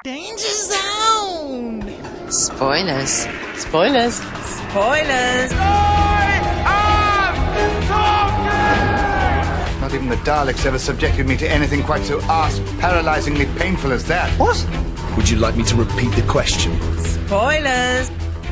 Danger Zone! Spoilers. Spoilers. Spoilers! Not even the Daleks ever subjected me to anything quite so paralyzingly painful as that. What? Would you like me to repeat the question? Spoilers!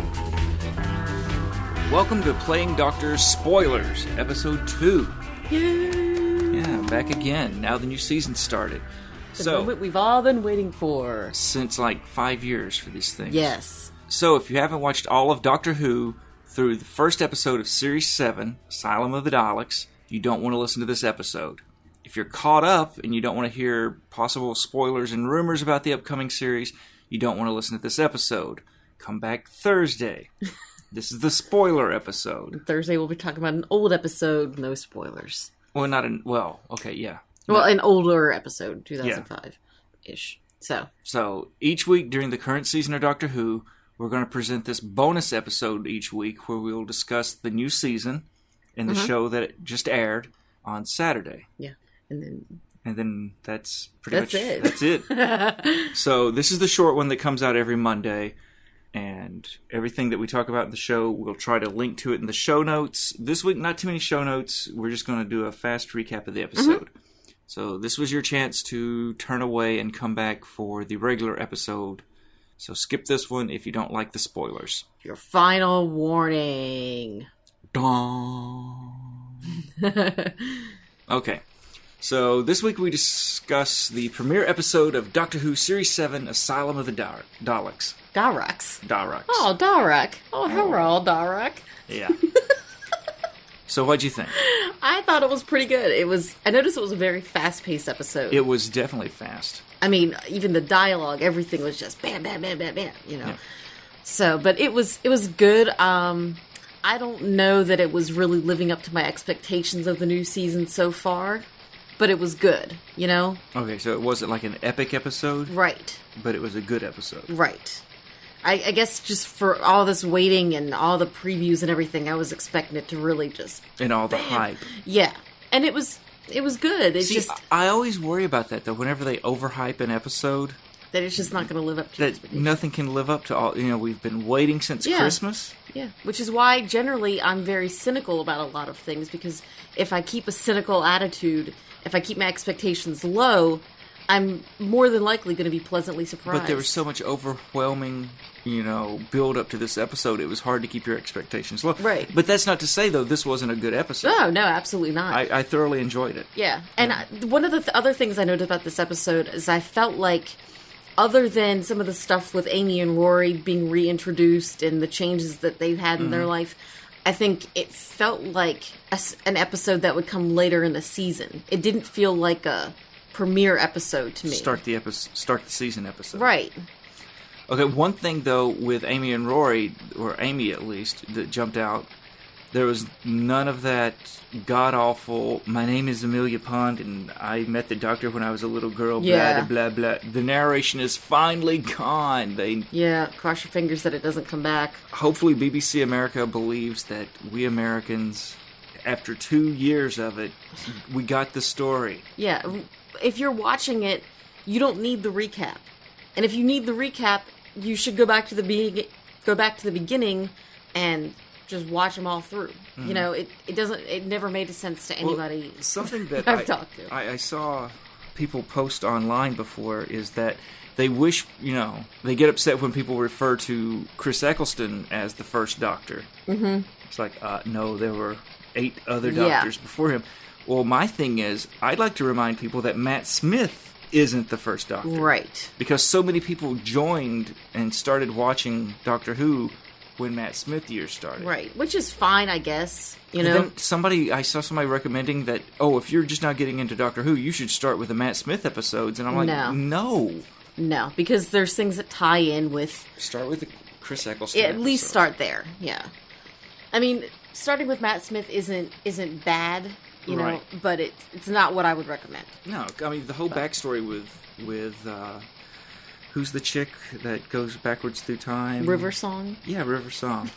Welcome to Playing Doctor's Spoilers, Episode 2. Yay! Yeah, back again. Now the new season started. The moment we've all been waiting for. Since like 5 years for these things. Yes. So if you haven't watched all of Doctor Who through the first episode of Series 7, Asylum of the Daleks, you don't want to listen to this episode. If you're caught up and you don't want to hear possible spoilers and rumors about the upcoming series, you don't want to listen to this episode. Come back Thursday. This is the spoiler episode. Thursday we'll be talking about an old episode, no spoilers. Well, okay, yeah. Well, an older episode, 2005-ish. So each week during the current season of Doctor Who, we're going to present this bonus episode each week where we will discuss the new season and the show that just aired on Saturday. Yeah, and then that's pretty much it. That's it. So this is the short one that comes out every Monday, and everything that we talk about in the show, we'll try to link to it in the show notes. This week, not too many show notes. We're just going to do a fast recap of the episode. So this was your chance to turn away and come back for the regular episode. So skip this one if you don't like the spoilers. Your final warning. Okay. So this week we discuss the premiere episode of Doctor Who Series 7, Asylum of the Daleks. Daleks. Oh, Dalek. Oh, hello, Dalek. Yeah. So what'd you think? I thought it was pretty good. I noticed it was a very fast-paced episode. It was definitely fast. I mean, even the dialogue, everything was just bam, bam, bam, bam, bam, you know. Yeah. So, but it was good. I don't know that it was really living up to my expectations of the new season so far, but it was good, you know? Okay, so it wasn't like an epic episode? Right. But it was a good episode. Right. I guess just for all this waiting and all the previews and everything, I was expecting it to really just... And all the hype. Yeah. And it was good. It's just... I always worry about that, though, whenever they overhype an episode. That it's just not going to live up to that expectations. Nothing can live up to all... You know, we've been waiting since Christmas. Yeah. Which is why, generally, I'm very cynical about a lot of things, because if I keep a cynical attitude, if I keep my expectations low, I'm more than likely going to be pleasantly surprised. But there was so much overwhelming... build up to this episode, it was hard to keep your expectations low. Right. But that's not to say, though, this wasn't a good episode. No, absolutely not. I thoroughly enjoyed it. Yeah. And one of the other things I noticed about this episode is I felt like, other than some of the stuff with Amy and Rory being reintroduced and the changes that they've had in their life, I think it felt like an episode that would come later in the season. It didn't feel like a premiere episode to me. Start the season episode. Right. Okay, one thing, though, with Amy and Rory, or Amy at least, that jumped out, there was none of that god-awful, my name is Amelia Pond, and I met the doctor when I was a little girl, blah, blah, blah. The narration is finally gone. Cross your fingers that it doesn't come back. Hopefully BBC America believes that we Americans, after 2 years of it, we got the story. Yeah, if you're watching it, you don't need the recap. And if you need the recap, you should go back to the beginning and just watch them all through. Mm-hmm. You know, it never made sense to anybody. Well, something that I've talked to. I saw people post online before is that they wish, they get upset when people refer to Chris Eccleston as the first Doctor. Mm-hmm. It's like, no, there were 8 other Doctors before him. Well, my thing is, I'd like to remind people that Matt Smith isn't the first Doctor. Right. Because so many people joined and started watching Doctor Who when Matt Smith years started. Right. Which is fine, I guess. Then I saw somebody recommending that, if you're just not getting into Doctor Who, you should start with the Matt Smith episodes. And I'm like, no. No, because there's things that tie in with... Start with the Chris Eccleston at least start there, yeah. I mean, starting with Matt Smith isn't bad... Right. But it's not what I would recommend. No, I mean, the whole backstory with who's the chick that goes backwards through time? River Song? Yeah, River Song.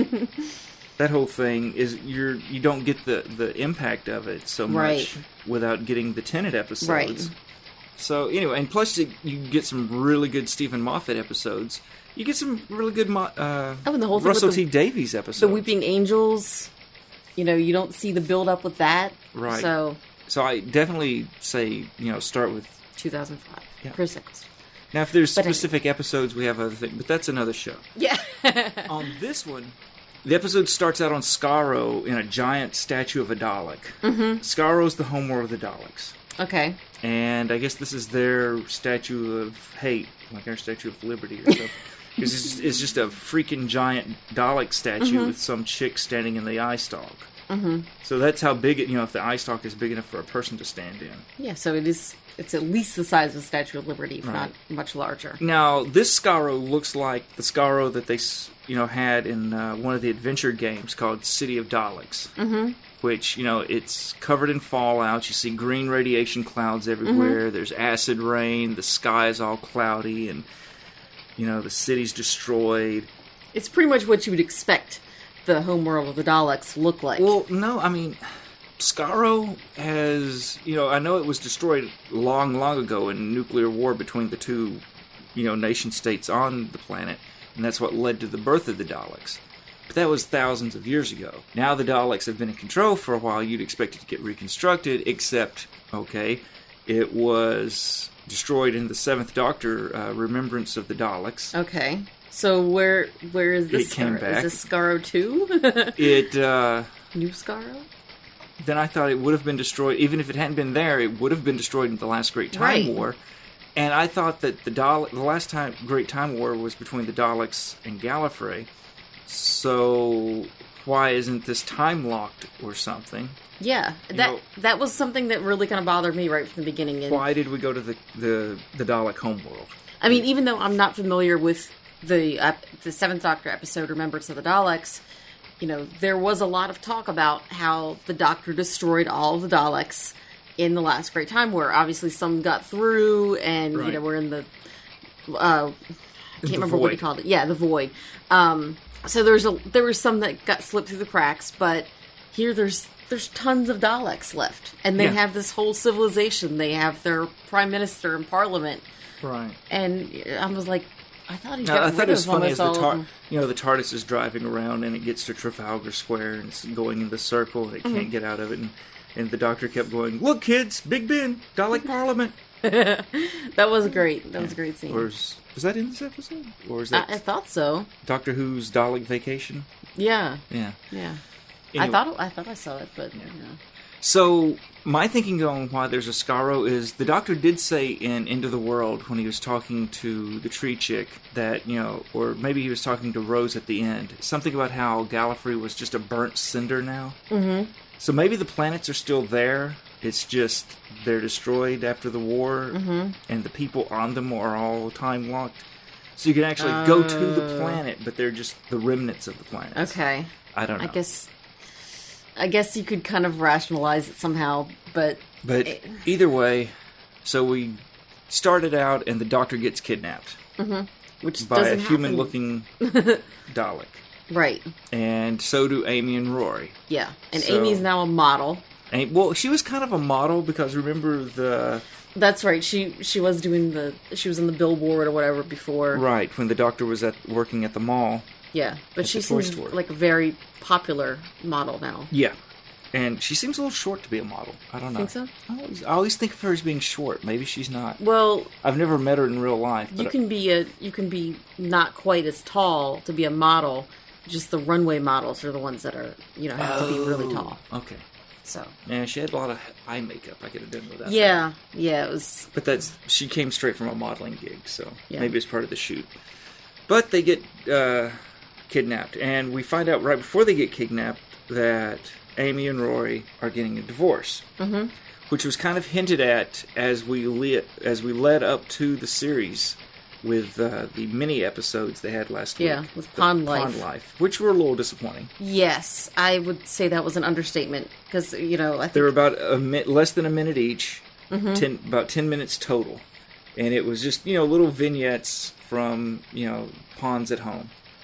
That whole thing is you don't get the impact of it so much without getting the Tennant episodes. Right. So anyway, and plus you get some really good Stephen Moffat episodes. You get some really good and the whole thing Russell with T Davies episodes. the Weeping Angels. You don't see the build up with that. Right. So I definitely say, start with 2005. Yeah. Chris Eccleston. Now, if there's But specific episodes, we have other things, but that's another show. Yeah. On this one, the episode starts out on Skaro in a giant statue of a Dalek. Mm-hmm. Skaro's the homeworld of the Daleks. Okay. And I guess this is their statue of hate, like our Statue of Liberty or something. Because it's just a freaking giant Dalek statue with some chick standing in the eye stalk. Mm-hmm. So that's how big it, if the eye stalk is big enough for a person to stand in. Yeah, so it's at least the size of the Statue of Liberty, if not much larger. Now, this Skaro looks like the Skaro that they, had in one of the adventure games called City of Daleks. Mm-hmm. Which, it's covered in fallout. You see green radiation clouds everywhere. There's acid rain. The sky is all cloudy. And, the city's destroyed. It's pretty much what you would expect the homeworld of the Daleks to look like. Well, no, I mean, Skaro has, I know it was destroyed long, long ago in nuclear war between the two, nation states on the planet. And that's what led to the birth of the Daleks. But that was thousands of years ago. Now the Daleks have been in control for a while. You'd expect it to get reconstructed, except, it was destroyed in the Seventh Doctor Remembrance of the Daleks. Okay. So where is this? It came back. Is this Skaro 2? New Skaro? Then I thought it would have been destroyed, even if it hadn't been there, it would have been destroyed in the last Great Time War. And I thought that the last Great Time War was between the Daleks and Gallifrey. So why isn't this time locked or something? Yeah, that was something that really kind of bothered me right from the beginning. And why did we go to the Dalek homeworld? I mean, even though I'm not familiar with the Seventh Doctor episode, Remembrance of the Daleks, there was a lot of talk about how the Doctor destroyed all of the Daleks in the last Great Time War. Obviously, some got through, and we're in the I can't remember what he called it. Yeah, the void. So there was some that got slipped through the cracks, but here there's tons of Daleks left, and they have this whole civilization. They have their prime minister and parliament, right? And I was like, I thought he I got thought rid it was of funny as almost all of them. the TARDIS is driving around and it gets to Trafalgar Square and it's going in the circle and it can't get out of it, and the Doctor kept going, "Look, kids, Big Ben, Dalek Parliament." That was great. That was a great scene. Was that in this episode? Or is that I thought so. Doctor Who's Dalek Vacation? Yeah. Yeah. Yeah. Anyway. I thought I saw it, but So my thinking on why there's a Skaro is the Doctor did say in End of the World when he was talking to the tree chick that, or maybe he was talking to Rose at the end, something about how Gallifrey was just a burnt cinder now. Mm-hmm. So maybe the planets are still there. It's just they're destroyed after the war, and the people on them are all time locked. So you can actually go to the planet, but they're just the remnants of the planet. okay. I don't know. I guess you could kind of rationalize it somehow, but either way, so we started out, and the Doctor gets kidnapped, which by a doesn't human-looking Dalek, right? and so do Amy and Rory. Yeah, and So- Amy's now a model. And, well, she was kind of a model because remember the That's right. She was doing she was in the billboard or whatever before. right when the Doctor was working at the mall. Yeah, but At she the toy seems store. like a very popular model now. Yeah, and she seems a little short to be a model. I don't know. Think so? I always think of her as being short. Maybe she's not. Well, I've never met her in real life. But you can be not quite as tall to be a model. Just the runway models are the ones that are have to be really tall. Okay. So Yeah, she had a lot of eye makeup. I could have done with that. yeah, it was. But she came straight from a modeling gig, so Yeah. maybe it's part of the shoot. But they get kidnapped, and we find out right before they get kidnapped that Amy and Rory are getting a divorce, which was kind of hinted at as we led up to the series with the mini episodes they had last week. Yeah, with Pond Life. Pond Life, which were a little disappointing. Yes, I would say that was an understatement because I think They were about less than a minute each, about 10 minutes total. And it was just, little vignettes from, ponds at home.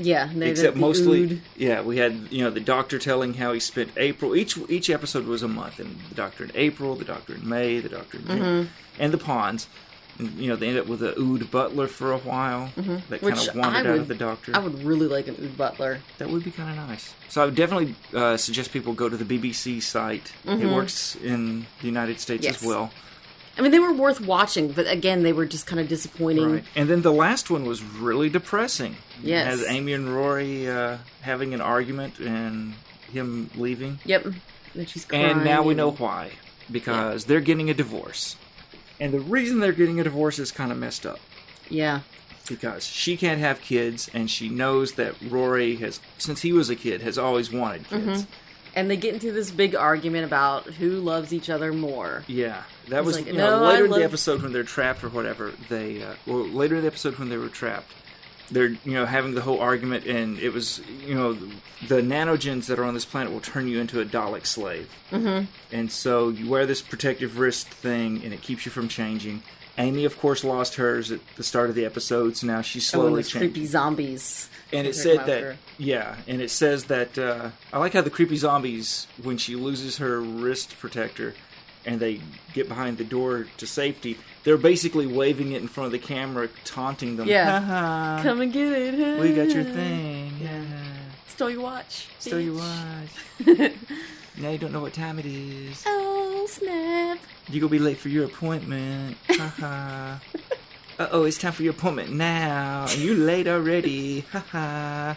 Yeah, except mostly, Ood. yeah, we had the Doctor telling how he spent April. Each episode was a month, and the Doctor in April, the Doctor in May, the Doctor in June, and the Pawns. And, they ended up with a Ood Butler for a while that kind of wandered out of the Doctor. I would really like an Ood Butler. That would be kind of nice. So I would definitely suggest people go to the BBC site. It works in the United States as well. I mean, they were worth watching, but again, they were just kind of disappointing. Right. And then the last one was really depressing. Yes. It has Amy and Rory having an argument and him leaving. Yep. And she's crying. And now we know why. Because they're getting a divorce. And the reason they're getting a divorce is kind of messed up. Yeah. Because she can't have kids, and she knows that Rory has, since he was a kid, has always wanted kids. And they get into this big argument about who loves each other more. Yeah. That was, like, no, later in the episode when they're trapped or whatever, later in the episode when they were trapped, they're, having the whole argument, and it was, the nanogens that are on this planet will turn you into a Dalek slave. Mm-hmm. And so you wear this protective wrist thing, and it keeps you from changing. Amy, of course, lost hers at the start of the episode, so now she's slowly changing. Creepy zombies. And it said that, and it says that, I like how the creepy zombies, when she loses her wrist protector, and they get behind the door to safety, they're basically waving it in front of the camera, taunting them. Yeah. Come and get it. We got your thing. Yeah. Stole your watch. Stole your watch. Now you don't know what time it is. Oh, snap. You're going to be late for your appointment. Haha. Uh-oh, it's time for your appointment now. And you're late already. Haha.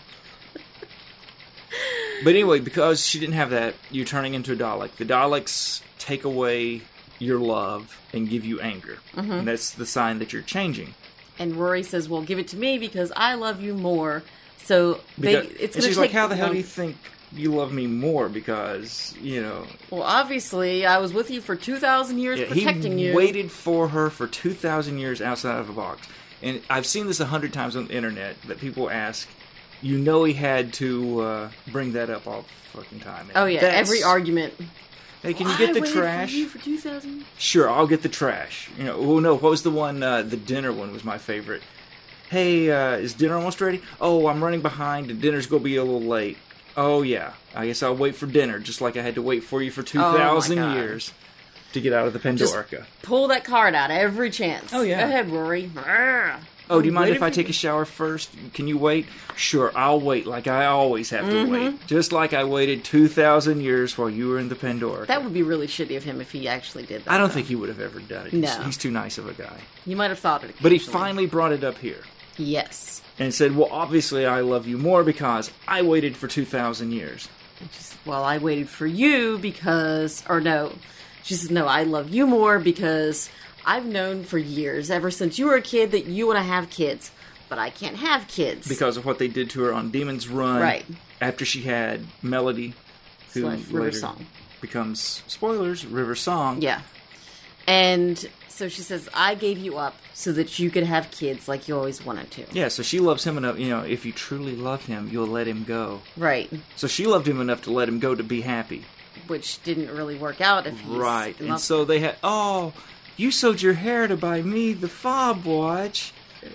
But anyway, because she didn't have that, you're turning into a Dalek. The Daleks take away your love and give you anger. Mm-hmm. And that's the sign that you're changing. And Rory says, well, give it to me because I love you more. So it's she's like, how the hell do you think you love me more? Because, Well, obviously, I was with you for 2,000 years protecting you. He waited for her for 2,000 years outside of a box. And I've seen this 100 times on the internet that people ask, he had to bring that up all the fucking time. And every argument. Hey, can you get the trash? I waited for you for 2,000. Sure, I'll get the trash. What was the one? The dinner one was my favorite. Hey, is dinner almost ready? Oh, I'm running behind, and dinner's gonna be a little late. Oh yeah, I guess I'll wait for dinner, just like I had to wait for you for 2,000 years to get out of the Pandorica. Just pull that card out every chance. Oh yeah. Go ahead, Rory. Oh, do you mind if I take a shower first? Can you wait? Sure, I'll wait like I always have to wait. Just like I waited 2,000 years while you were in the Pandora. That would be really shitty of him if he actually did that. I don't think he would have ever done it. No. He's too nice of a guy. You might have thought it occasionally. But he finally brought it up here. Yes. And said, well, obviously I love you more because I waited for 2,000 years. Well, I waited for you because... Or no. She says, no, I love you more because... I've known for years, ever since you were a kid, that you want to have kids. But I can't have kids. Because of what they did to her on Demon's Run. Right. After she had Melody, who River Song becomes, spoilers, River Song. Yeah. And so she says, I gave you up so that you could have kids like you always wanted to. Yeah, so she loves him enough, if you truly love him, you'll let him go. Right. So she loved him enough to let him go to be happy. Which didn't really work out if he's... Right. And so they had, you sewed your hair to buy me the fob watch.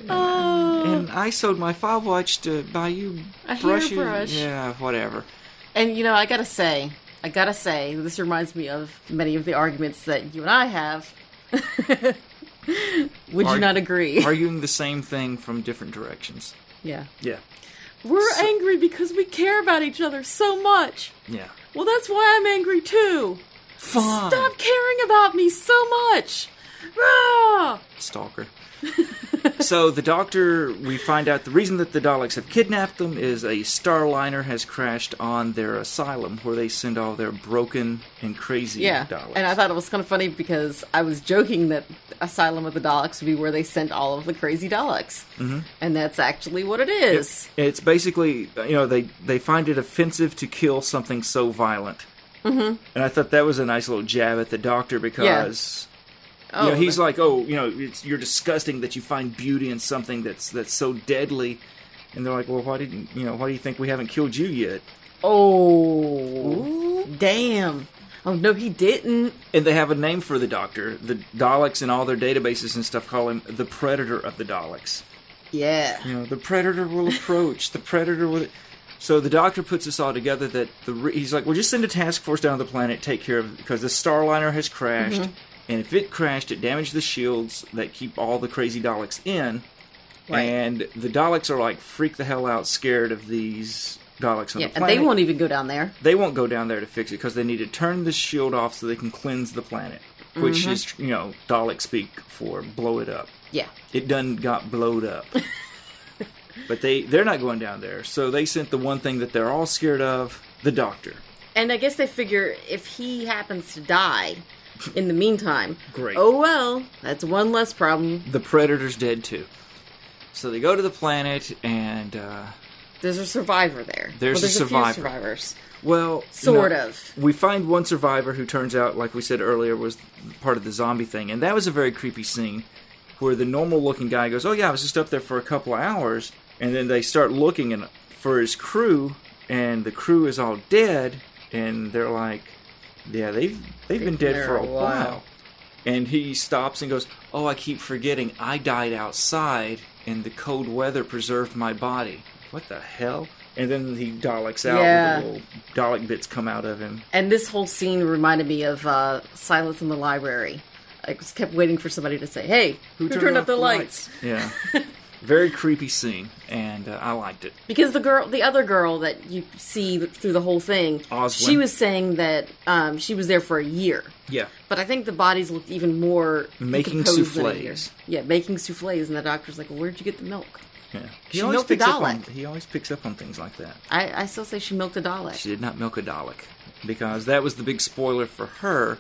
And I sewed my fob watch to buy you brushes. Hairbrush. Yeah, whatever. And, I gotta say, this reminds me of many of the arguments that you and I have. Would you not agree? Arguing the same thing from different directions. Yeah. Yeah. We're angry because we care about each other so much. Yeah. Well, that's why I'm angry, too. Fine. Stop caring about me so much. Rah! Stalker. So the Doctor, we find out the reason that the Daleks have kidnapped them is a Starliner has crashed on their asylum where they send all their broken and crazy Daleks. And I thought it was kind of funny because I was joking that Asylum of the Daleks would be where they sent all of the crazy Daleks. Mm-hmm. And that's actually what it is. It's basically, they find it offensive to kill something so violent. Mm-hmm. And I thought that was a nice little jab at the Doctor because... Yeah. He's like, you're disgusting that you find beauty in something that's so deadly. And they're like, well, why do you think we haven't killed you yet? Oh, damn. Oh, no, he didn't. And they have a name for the Doctor. The Daleks in all their databases and stuff call him the Predator of the Daleks. Yeah. You know, the predator will approach. The predator will. So the Doctor puts this all together that he's like, well, just send a task force down to the planet, take care of it, because the Starliner has crashed, and if it crashed, it damaged the shields that keep all the crazy Daleks in, and the Daleks are like freak the hell out, scared of these Daleks on the planet. And they won't even go down there. They won't go down there to fix it because they need to turn the shield off so they can cleanse the planet, which is, you know, Dalek speak for blow it up. Yeah. It done got blowed up. But they're not going down there, so they sent the one thing that they're all scared of, the Doctor. And I guess they figure if he happens to die in the meantime, Great. Oh well, that's one less problem. The Predator's dead too. So they go to the planet, and There's a survivor there. There's a few survivor. survivors. well, Sort of. We find one survivor who turns out, like we said earlier, was part of the zombie thing, and that was a very creepy scene where the normal-looking guy goes, "Oh yeah, I was just up there for a couple of hours," and then they start looking for his crew, and the crew is all dead, and they're like, "Yeah, they've been dead for a while." And he stops and goes, "Oh, I keep forgetting. I died outside, and the cold weather preserved my body." What the hell? And then he Daleks out, with the little Dalek bits come out of him. And this whole scene reminded me of Silence in the Library. I just kept waiting for somebody to say, "Hey, who turned up the lights?" Yeah. Very creepy scene, and I liked it. Because the other girl that you see through the whole thing, Oswin. she was saying that she was there for a year. Yeah. But I think the bodies looked even more Making decomposed than a year. soufflés. Yeah, making soufflés, and the doctor's like, "Well, where'd you get the milk?" Yeah. She milked a Dalek. He always picks up on things like that. I still say she milked a Dalek. She did not milk a Dalek, because that was the big spoiler for her.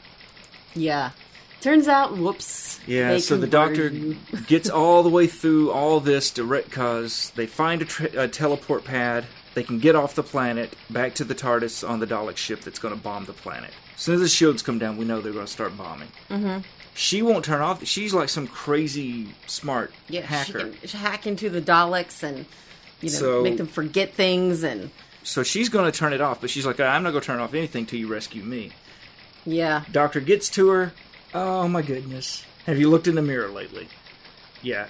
Yeah. Turns out, whoops. Yeah, they so the converted Doctor you. gets all the way through all this because they find a teleport pad. They can get off the planet, back to the TARDIS on the Dalek ship that's going to bomb the planet. As soon as the shields come down, we know they're going to start bombing. Mm-hmm. She won't turn off. She's like some crazy smart hacker. She can hack into the Daleks and, make them forget things and... So she's going to turn it off, but she's like, "I'm not going to turn off anything till you rescue me." Yeah. Doctor gets to her. Oh my goodness. Have you looked in the mirror lately? Yeah,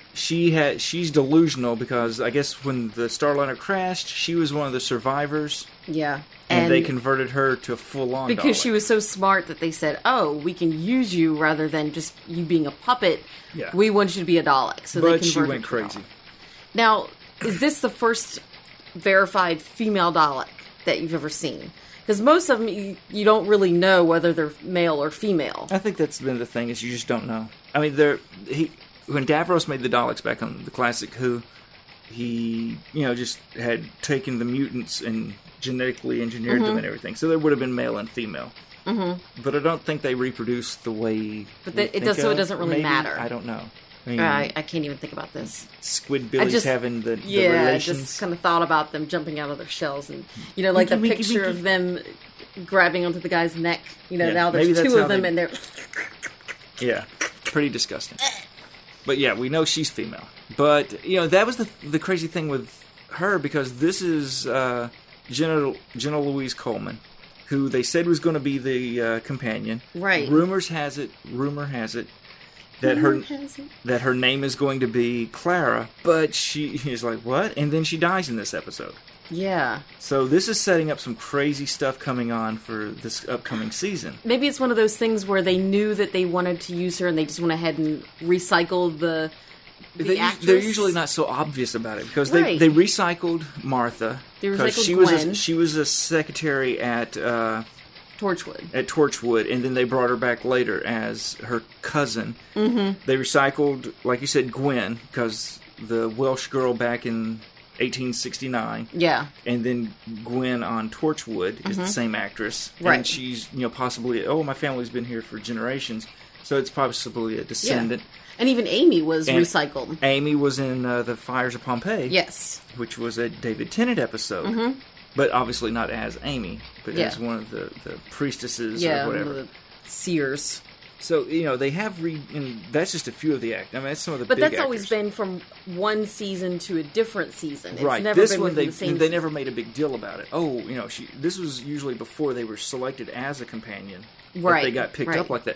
she's delusional because I guess when the Starliner crashed, she was one of the survivors. Yeah. And they converted her to a full-on because Dalek. she was so smart that they said, "Oh, we can use you rather than just you being a puppet. Yeah. We want you to be a Dalek." So But they she converted went her to crazy. Dalek. Now, is this the first verified female Dalek that you've ever seen? Because most of them, you don't really know whether they're male or female. I think that's been the thing, is you just don't know. I mean, when Davros made the Daleks back on the classic Who, he, just had taken the mutants and genetically engineered them and everything. So there would have been male and female. Mm-hmm. But I don't think they reproduce the way. But it doesn't really maybe? matter. I don't know. I mean, I can't even think about this. Squidbillies having the I relations. just kind of thought about them jumping out of their shells, and like the picture of them grabbing onto the guy's neck. Now maybe there's that's two how of them, they- and they're Yeah, pretty disgusting. But yeah, we know she's female. But that was the crazy thing with her, because this is Jenna Louise Coleman, who they said was going to be the companion. Right. Rumor has it that her name is going to be Clara, but she is like, what? And then she dies in this episode. yeah. So this is setting up some crazy stuff coming on for this upcoming season. Maybe it's one of those things where they knew that they wanted to use her, and they just went ahead and recycled the actress. They're usually not so obvious about it, because Right. they recycled Martha. They 'cause recycled she Gwen. was a secretary at Torchwood. and then they brought her back later as her cousin. Mm-hmm. They recycled, like you said, Gwen, because the Welsh girl back in 1869. Yeah. And then Gwen on Torchwood is the same actress. Right. And she's, possibly, my family's been here for generations. So it's possibly a descendant. And even Amy was And recycled. Amy was in The Fires of Pompeii. Yes. Which was a David Tennant episode. But obviously not as Amy, but Yeah. as one of the priestesses Yeah. or whatever. The seers. So, they have and that's just a few of the act. I mean, that's some of the But big that's always actors. been from one season to a different season. It's Right. never This been one, within they the same they season. never made a big deal about it. Oh, this was usually before they were selected as a companion. That Right, they got picked right. up like that.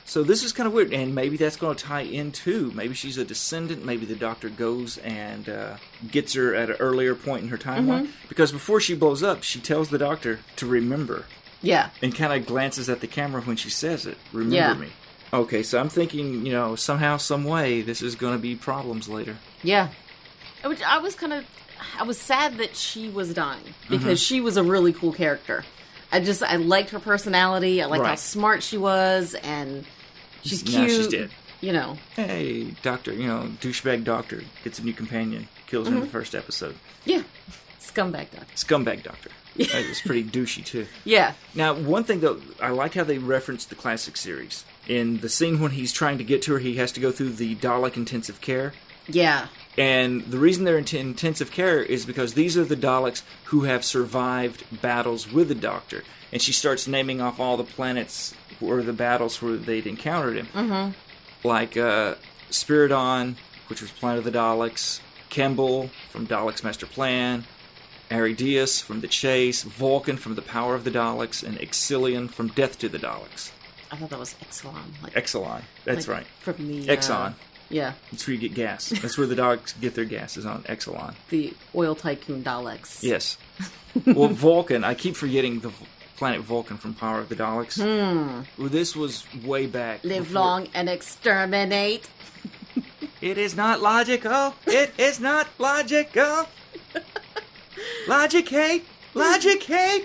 So this is kind of weird, and maybe that's going to tie into, maybe she's a descendant, maybe the Doctor goes and gets her at an earlier point in her timeline. Because before she blows up, she tells the Doctor to remember. Yeah. And kind of glances at the camera when she says it. Remember me. Okay, so I'm thinking, somehow, some way, this is going to be problems later. Yeah. Which I was sad that she was dying, because she was a really cool character. I liked her personality, I liked how smart she was, and she's cute. Now she's dead. Hey, Doctor, douchebag Doctor gets a new companion, kills her in the first episode. Yeah. Scumbag Doctor. Scumbag Doctor. It's pretty douchey, too. Yeah. Now, one thing, though, I like how they reference the classic series. In the scene when he's trying to get to her, he has to go through the Dalek intensive care. Yeah. And the reason they're in intensive care is because these are the Daleks who have survived battles with the Doctor. And she starts naming off all the planets or the battles where they'd encountered him. Mm-hmm. Like Spiridon, which was Planet of the Daleks, Kemble from Daleks Master Plan, Aridius from The Chase, Vulcan from The Power of the Daleks, and Exilion from Death to the Daleks. I thought that was Exelon. Exelon, that's right. From the Exxon. Yeah. That's where you get gas. That's where the Daleks get their gas, is on Exelon. The oil tycoon Daleks. Yes. Well, Vulcan, I keep forgetting the planet Vulcan from Power of the Daleks. Well, this was way back. Live long and exterminate. It is not logical. It is not logical. Logicate. Logicate.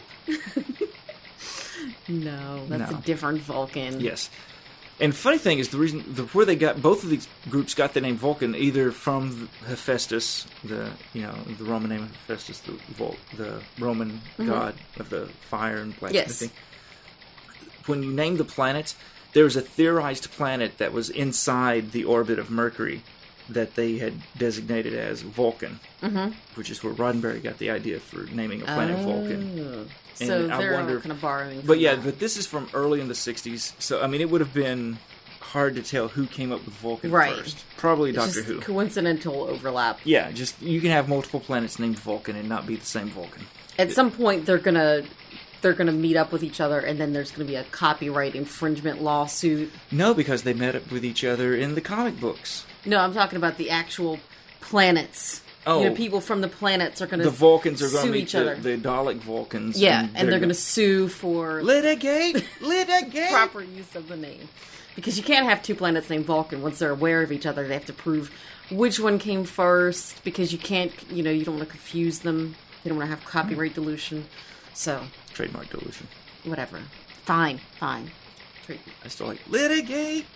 No, that's a different Vulcan. Yes. And funny thing is, the reason where they got both of these groups got the name Vulcan either from Hephaestus, the Roman name of Hephaestus, the Roman god of the fire and blacksmithing. Yes. When you name the planets, there was a theorized planet that was inside the orbit of Mercury that they had designated as Vulcan, which is where Roddenberry got the idea for naming a planet Vulcan. And so they're kind of borrowing from but this is from early in the 60s, so, I mean, it would have been hard to tell who came up with Vulcan first. Probably Doctor Who. Coincidental overlap. Yeah, just, you can have multiple planets named Vulcan and not be the same Vulcan. At some point, they're gonna meet up with each other, and then there's gonna be a copyright infringement lawsuit. No, because they met up with each other in the comic books. No, I'm talking about the actual planets. Oh, people from the planets are going to the Vulcans are going to meet each other. The Dalek Vulcans. Yeah, and they're going to sue for litigate proper use of the name, because you can't have two planets named Vulcan. Once they're aware of each other, they have to prove which one came first, because you can't, you don't want to confuse them. You don't want to have copyright dilution. So trademark dilution. Whatever. Fine. I still like litigate,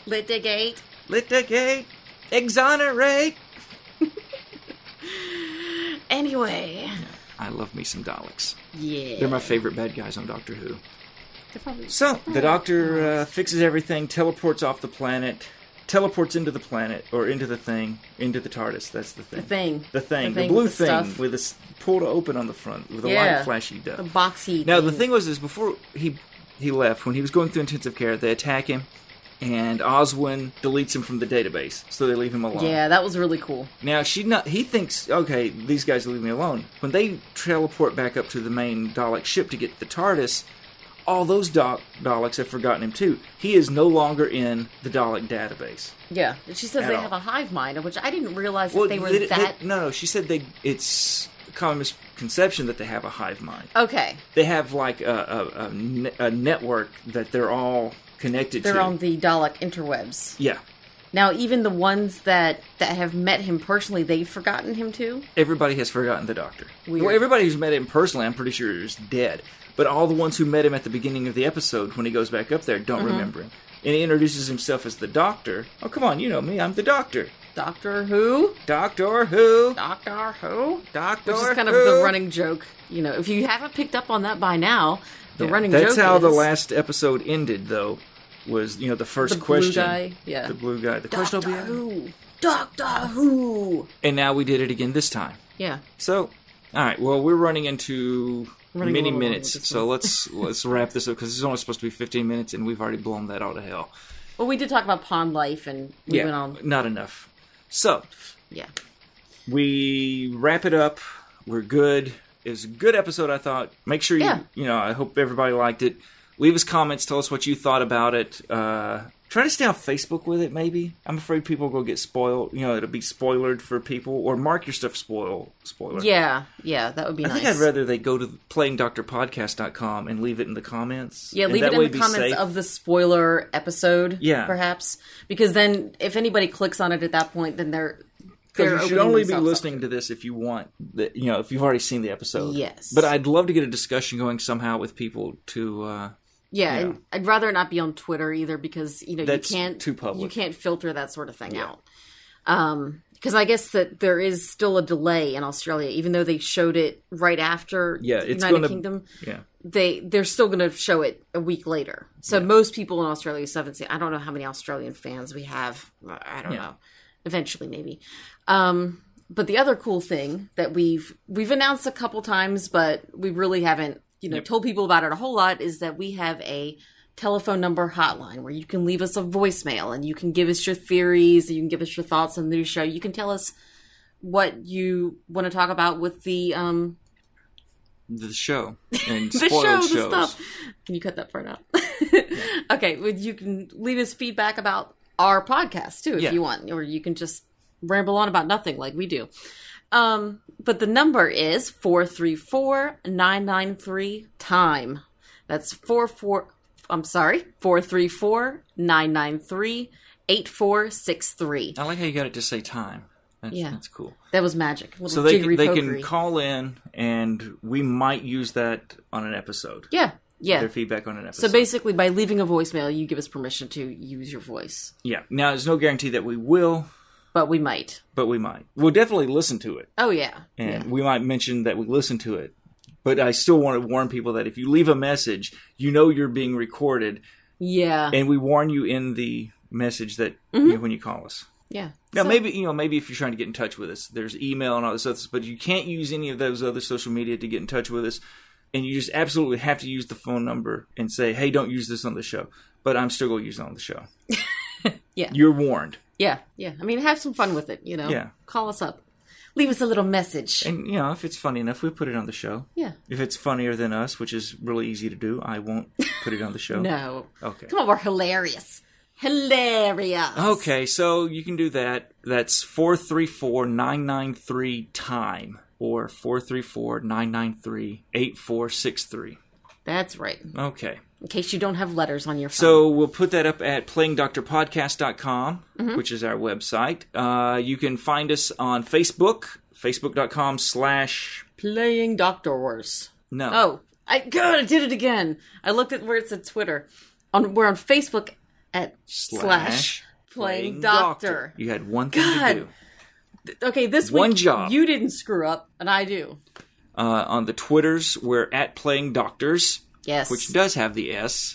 exonerate. Anyway. I love me some Daleks. Yeah. They're my favorite bad guys on Doctor Who. So, the Doctor fixes everything, teleports off the planet, teleports into the planet, or into the thing, into the TARDIS. That's the thing. The blue thing stuff. with a pull to open on the front, with a light flashy duck. The boxy Now, thing. the thing was, before he left, when he was going through intensive care, they attack him, and Oswin deletes him from the database, so they leave him alone. Yeah, that was really cool. Now, he thinks, okay, these guys leave me alone. When they teleport back up to the main Dalek ship to get the TARDIS, all those Daleks have forgotten him too. He is no longer in the Dalek database. Yeah, she says they have a hive mind, which I didn't realize that they were No, she said it's a common misconception that they have a hive mind. Okay. They have like a network that they're all connected to. They're on the Dalek interwebs. Yeah. Now, even the ones that have met him personally, they've forgotten him too? Everybody has forgotten the Doctor. Weird. Well, everybody who's met him personally, I'm pretty sure is dead. But all the ones who met him at the beginning of the episode, when he goes back up there, don't remember him. And he introduces himself as the Doctor. Oh, come on, you know me, I'm the Doctor. Doctor Who? Doctor Who? Doctor Who? Doctor Who? Which is kind of the running joke. If you haven't picked up on that by now, the running joke is... That's how the last episode ended, though. Was, the first question. The blue guy? Yeah. The blue guy. The question will be... Who? Doctor Who? And now we did it again this time. Yeah. So, alright, well, we're running into many minutes, so let's wrap this up, because this is only supposed to be 15 minutes, and we've already blown that all to hell. Well, we did talk about Pond Life, and we went on... not enough. So, yeah, we wrap it up. We're good. It was a good episode, I thought. Make sure I hope everybody liked it. leave us comments. Tell us what you thought about it. Try to stay on Facebook with it, maybe. I'm afraid people will get spoiled. It'll be spoilered for people. Or mark your stuff spoiler. Yeah, that would be nice. I think I'd rather they go to playingdoctorpodcast.com and leave it in the comments. Yeah, leave it in the comments of the spoiler episode, perhaps. Because then, if anybody clicks on it at that point, then they're you should only be listening to this if you want, if you've already seen the episode. Yes. But I'd love to get a discussion going somehow with people to... and I'd rather not be on Twitter either because, that's you can't... too public. You can't filter that sort of thing out. Because I guess that there is still a delay in Australia, even though they showed it right after United Kingdom. Yeah. They're still going to show it a week later. So most people in Australia haven't seen. I don't know how many Australian fans we have. I don't know. Eventually, maybe. But the other cool thing that we've announced a couple times, but we really haven't, told people about it a whole lot, is that we have a telephone number hotline where you can leave us a voicemail and you can give us your theories, you can give us your thoughts on the new show. You can tell us what you want to talk about with the show and the spoiled shows. The stuff. Can you cut that part out? Okay, you can leave us feedback about our podcast too if you want, or you can just ramble on about nothing like we do. But the number is 434-993-TIME. That's 434-993-8463. I like how you got it to say time. That's cool. That was magic. So they can call in, and we might use that on an episode. Yeah. Their feedback on an episode. So basically, by leaving a voicemail, you give us permission to use your voice. Yeah. Now, there's no guarantee that we will. But we might. We'll definitely listen to it. Oh, yeah. And we might mention that we listen to it. But I still want to warn people that if you leave a message, you're being recorded. Yeah. And we warn you in the message that when you call us. Yeah. Now, maybe if you're trying to get in touch with us, there's email and all this stuff, but you can't use any of those other social media to get in touch with us. And you just absolutely have to use the phone number and say, hey, don't use this on the show. But I'm still going to use it on the show. Yeah. You're warned. Yeah. I mean, have some fun with it, Yeah. Call us up. Leave us a little message. And, if it's funny enough, we put it on the show. Yeah. If it's funnier than us, which is really easy to do, I won't put it on the show. No. Okay. Come on, we're hilarious. Hilarious. Okay, so you can do that. That's 434-993-TIME or 434-993-8463. That's right. Okay. In case you don't have letters on your phone. So we'll put that up at playingdoctorpodcast.com, which is our website. You can find us on Facebook, facebook.com/ Playing Doctor Wars. No. Oh, I did it again. I looked at where it said Twitter. We're on Facebook at / Playing Doctor. You had one thing to do. Okay, this week one job. You didn't screw up, and I do. On the Twitters, we're at Playing Doctors. Yes. Which does have the S.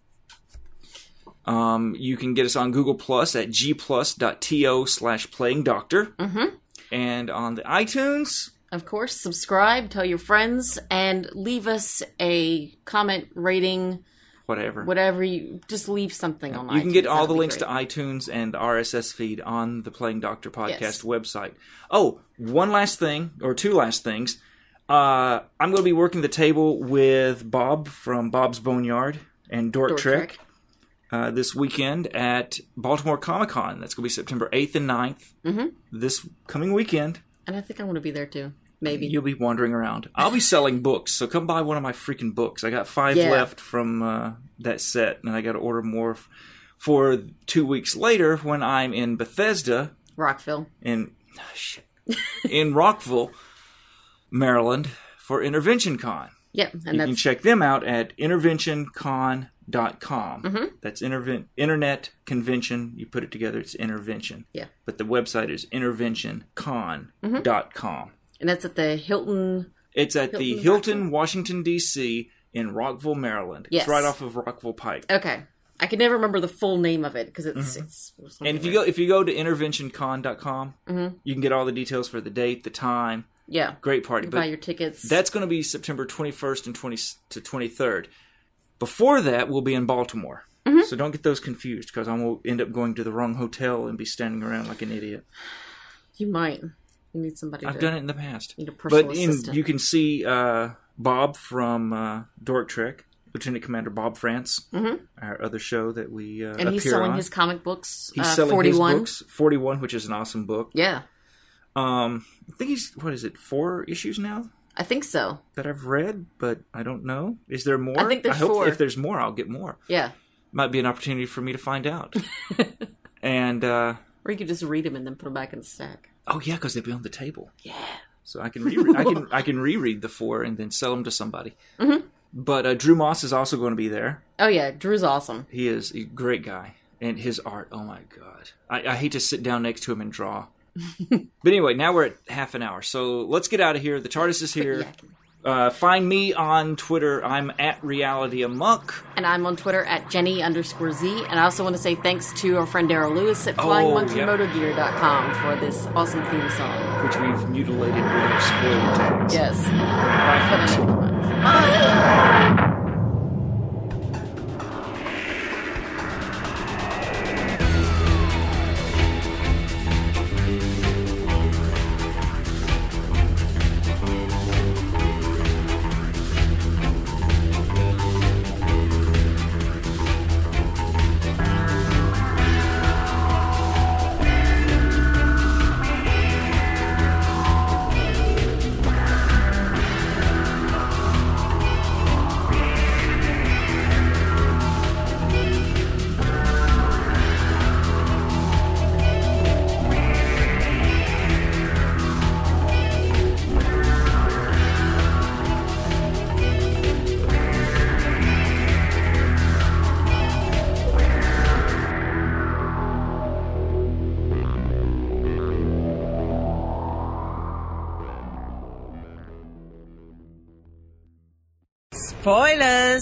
You can get us on Google Plus at gplus.to/playingdoctor. And on the iTunes... Of course, subscribe, tell your friends, and leave us a comment, rating... Whatever you... Just leave something on iTunes. You can get all the links to iTunes and the RSS feed on the Playing Doctor podcast website. Oh, one last thing, or two last things. I'm going to be working the table with Bob from Bob's Boneyard and Dork Trek this weekend at Baltimore Comic Con. That's going to be September 8th and 9th this coming weekend. And I think I want to be there too. Maybe. You'll be wandering around. I'll be selling books, so come buy one of my freaking books. I got 5 left from that set, and I got to order more for 2 weeks later when I'm in Bethesda. Rockville. In Rockville, Maryland, for Intervention Con. Yep. And you can check them out at interventioncon.com. That's internet convention. You put it together, it's intervention. Yeah. But the website is interventioncon.com. And that's at the Hilton... It's at the Hilton, Washington, D.C. in Rockville, Maryland. Yes. It's right off of Rockville Pike. Okay. I can never remember the full name of it because it's and if you go to interventioncon.com, you can get all the details for the date, the time. Yeah. Great party. Buy your tickets. That's going to be September 21st and 23rd. Before that, we'll be in Baltimore. So don't get those confused because I will end up going to the wrong hotel and be standing around like an idiot. You might. You need somebody I've done it in the past. Need a personal but assistant. You can see Bob from Dork Trek Lieutenant Commander Bob France, our other show that we and he's appear selling on. his comic books. He's selling 41. his books, 41, which is an awesome book. Yeah, I think he's, 4 issues now I think so. that I've read, but I don't know. Is there more? I think there's hope 4. if there's more, I'll get more. Yeah. Might be an opportunity for me to find out. And, Or you could just read them and then put them back in the stack. oh yeah, because they'd be on the table. Yeah. So I can I can reread the 4 and then sell them to somebody. Mm-hmm. But Drew Moss is also going to be there. Oh yeah, Drew's awesome. He is a great guy. And his art, oh my god. I hate to sit down next to him and draw. But anyway, now we're at half an hour. So let's get out of here. The TARDIS is here. Find me on Twitter. I'm at RealityAmuck. And I'm on Twitter at Jenny_Z. And I also want to say thanks to our friend Daryl Lewis at FlyingMonkeyMotogear.com for this awesome theme song. Which we've mutilated with our spoiler tags. Yes. Bye, folks. Spoilers!